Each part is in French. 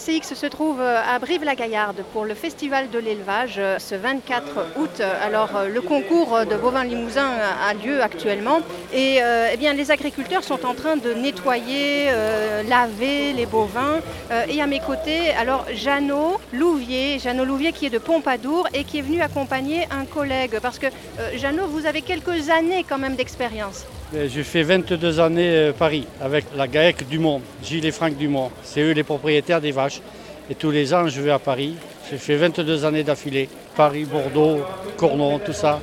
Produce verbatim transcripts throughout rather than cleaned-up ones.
C X se trouve à Brive-la-Gaillarde pour le Festival de l'élevage ce vingt-quatre août. Alors le concours de bovins limousins a lieu actuellement et euh, eh bien, les agriculteurs sont en train de nettoyer, euh, laver les bovins. Euh, et à mes côtés, alors Jeannot Louvier, Jeannot Louvier qui est de Pompadour et qui est venu accompagner un collègue. Parce que euh, Jeannot, vous avez quelques années quand même d'expérience. J'ai fait vingt-deux années à Paris avec la GAEC Dumont, Gilles et Franck Dumont. C'est eux les propriétaires des vaches. Et tous les ans, je vais à Paris. J'ai fait vingt-deux années d'affilée. Paris, Bordeaux, Cournon, tout ça.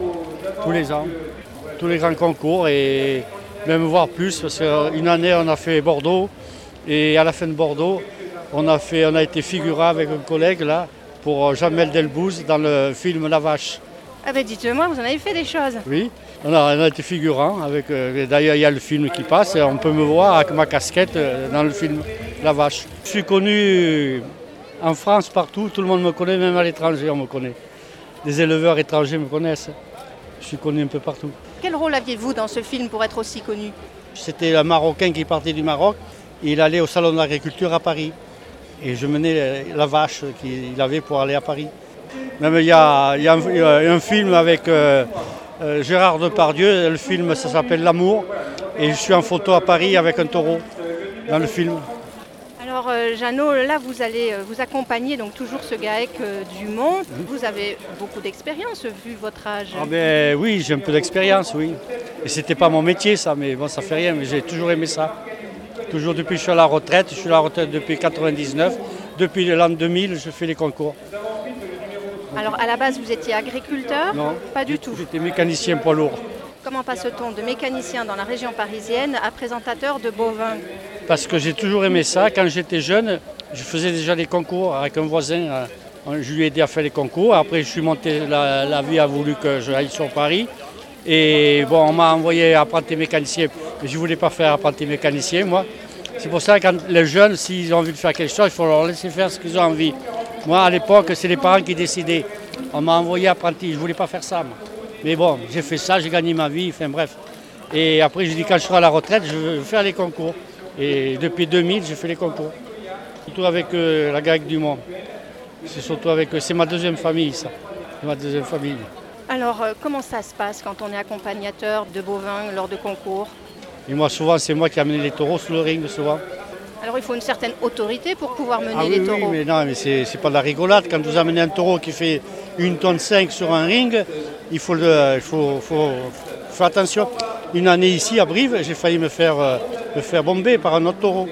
Tous les ans. Tous les grands concours et même voire plus. Parce qu'une année, on a fait Bordeaux. Et à la fin de Bordeaux, on a, fait, on a été figurant avec un collègue là pour Jamel Delbouze dans le film La Vache. Ah ben dites-moi, vous en avez fait des choses. Oui, on a, on a été figurant. Avec, euh, d'ailleurs, il y a le film qui passe et on peut me voir avec ma casquette euh, dans le film La Vache. Je suis connu en France, partout. Tout le monde me connaît, même à l'étranger, on me connaît. Des éleveurs étrangers me connaissent. Je suis connu un peu partout. Quel rôle aviez-vous dans ce film pour être aussi connu? C'était un Marocain qui partait du Maroc. Et il allait au salon de l'agriculture à Paris. Et je menais la vache qu'il avait pour aller à Paris. Même il y a, il y a, un, il y a un film avec euh, euh, Gérard Depardieu, le film ça s'appelle L'amour, et je suis en photo à Paris avec un taureau dans le film. Alors euh, Jeannot, là vous allez euh, vous accompagner donc toujours ce GAEC euh, Dumont. Vous avez beaucoup d'expérience vu votre âge. Ah ben, oui, j'ai un peu d'expérience, oui. Et c'était pas mon métier ça, mais bon ça fait rien, mais j'ai toujours aimé ça. Toujours depuis que je suis à la retraite, je suis à la retraite depuis quatre-vingt-dix-neuf. Depuis l'an deux mille, je fais les concours. Alors à la base, vous étiez agriculteur? Non, pas du tout. J'étais mécanicien poids lourd. Comment passe-t-on de mécanicien dans la région parisienne à présentateur de bovins? Parce que j'ai toujours aimé ça. Quand j'étais jeune, je faisais déjà des concours avec un voisin. Je lui ai aidé à faire les concours. Après, je suis monté, la, la vie a voulu que j'aille sur Paris. Et bon, on m'a envoyé apprenti mécanicien, mais je ne voulais pas faire apprenti mécanicien, moi. C'est pour ça que quand les jeunes, s'ils ont envie de faire quelque chose, il faut leur laisser faire ce qu'ils ont envie. Moi, à l'époque, c'est les parents qui décidaient. On m'a envoyé apprenti, je ne voulais pas faire ça, moi. Mais bon, j'ai fait ça, j'ai gagné ma vie, enfin bref. Et après, j'ai dit, quand je serai à la retraite, je veux faire les concours. Et depuis deux mille, j'ai fait les concours. Surtout avec euh, la GAEC Dumont. C'est surtout avec eux. C'est ma deuxième famille, ça. C'est ma deuxième famille. Alors, euh, comment ça se passe quand on est accompagnateur de bovins lors de concours? Et moi, souvent, c'est moi qui amène les taureaux sur le ring, souvent. Alors, il faut une certaine autorité pour pouvoir mener ah, oui, les taureaux. Oui, mais non, mais c'est, c'est pas de la rigolade. Quand vous amenez un taureau qui fait une tonne cinq sur un ring, il faut, le, il faut, faut, faut faire attention. Une année ici, à Brive, j'ai failli me faire, euh, me faire bomber par un autre taureau.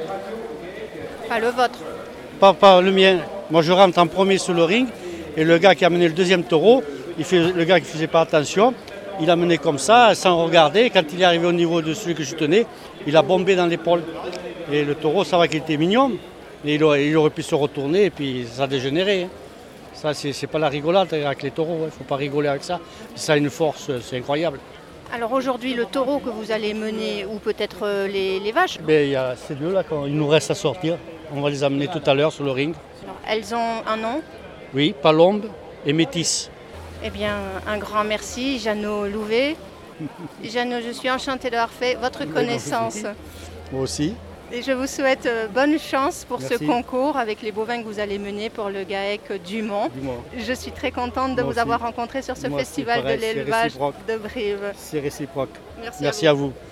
Pas le vôtre? Pas, pas le mien. Moi, je rentre en premier sur le ring et le gars qui a amené le deuxième taureau, il fait, le gars qui ne faisait pas attention, il a mené comme ça, sans regarder. Quand il est arrivé au niveau de celui que je tenais, il a bombé dans l'épaule. Et le taureau, ça va qu'il était mignon, mais il aurait, il aurait pu se retourner et puis ça a dégénéré. Hein. Ça, c'est, c'est pas la rigolade avec les taureaux, il hein. ne faut pas rigoler avec ça. Ça a une force, c'est incroyable. Alors aujourd'hui, le taureau que vous allez mener, ou peut-être euh, les, les vaches? Ben, il y a ces deux-là, il nous reste à sortir. On va les amener tout à l'heure sur le ring. Alors, elles ont un nom? Oui, Palombe et Métis. Eh bien, un grand merci, Jeannot Louvier. Jeannot, je suis enchantée d'avoir fait votre connaissance. Moi aussi. Et je vous souhaite bonne chance pour Merci. ce concours avec les bovins que vous allez mener pour le GAEC Dumont. Dumont. Je suis très contente de Moi vous aussi. avoir rencontré sur ce Moi festival aussi, pareil, de l'élevage c'est de Brive. C'est réciproque. Merci, Merci à à vous. vous.